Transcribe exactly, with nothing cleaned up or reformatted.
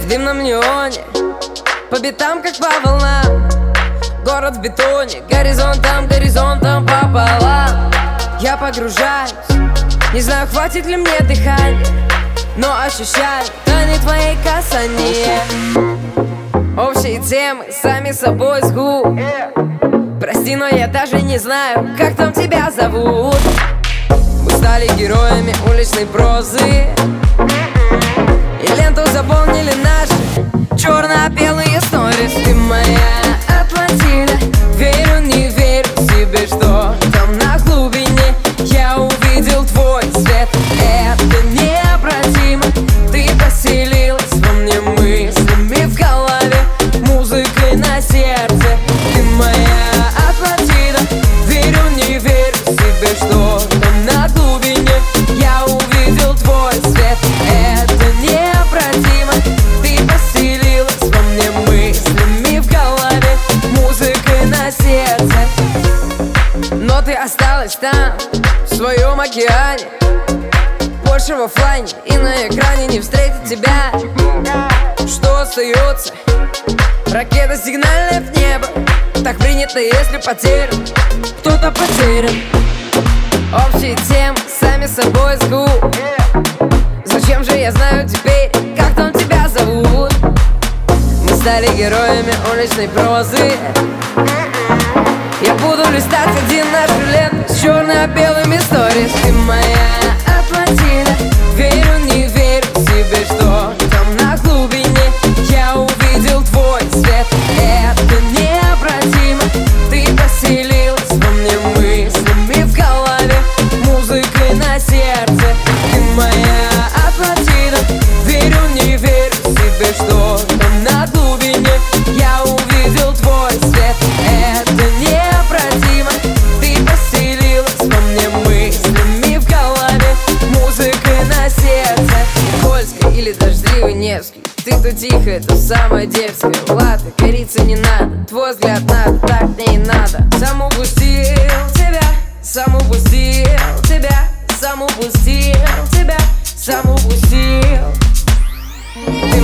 в дымном неоне, по битам, как по волнам. Город в бетоне, горизонтом, горизонтом пополам. Я погружаюсь, не знаю, хватит ли мне дыхания, но ощущаю тайны твоей касания. Общие темы сами собой с губ. Прости, но я даже не знаю, как там тебя зовут. Мы стали героями уличной прозы, и ленту заполнили наши черно-белые сторис. Ты моя Атлантида, верю, не верю себе, что там на глубине я увидел твой свет. Это необратимо, ты поселилась во мне мыслями в голове, музыкой на сердце. Ты моя Атлантида, верю, не верю себе, что там на глубине я увидел твой свет. Это необратимо, ты поселилась во мне мыслями в голове, музыкой на сердце. Но ты осталась там, в своем океане, больше в оффлайне и на экране не встретить тебя. Что остается? Ракета сигнальная в небо. Так принято, если потерян, кто-то потерян. Общие темы сами собой с губ. Зачем же я знаю теперь, как там тебя зовут? Мы стали героями уличной прозы. Я буду листать один нашу ленту с черно-белыми сторис. Ты моя Атлантида, верю, не верю себе, что там на глубине я увидел твой свет. Это необратимо, ты поселилась во мне мыслями в голове, музыкой на сердце. Ты моя Атлантида, верю, не верю себе, что там на глубине я увидел твой свет. Это необратимо, ты поселилась во мне мыслями в голове, музыкой на сердце. Польский или дождливый Невский, ты то тихо, это самое дерзкое. Ладно, кориться не надо, твой взгляд надо, так мне и надо. Сам упустил тебя, сам упустил тебя, сам упустил тебя, сам упустил.